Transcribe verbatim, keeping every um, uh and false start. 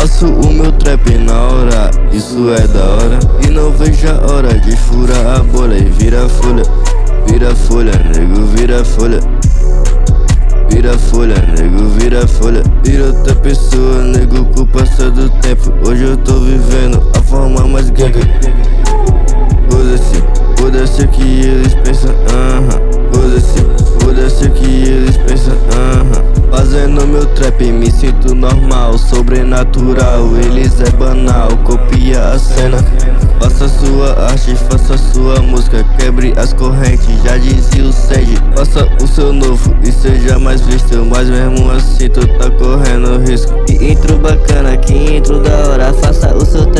Faço o meu trap na hora, isso é da hora. E não vejo a hora de furar a bolha e vira folha. Vira folha, nego, vira folha. Vira folha, nego, vira folha. Vira outra pessoa, nego, com o passar do tempo. Hoje eu tô vivendo a forma mais ganga. Foda-se, foda-se que eles pensam, aham. Foda-se, foda-se que eles pensam, aham. Fazendo meu trap, me sinto normal, sobrenatural. Eles é banal, copia a cena. Faça sua arte, faça sua música, quebre as correntes, já dizia o Sede. Faça o seu novo e seja mais visto, mas mesmo assim tu tá correndo risco. Que intro bacana, que intro da hora, faça o seu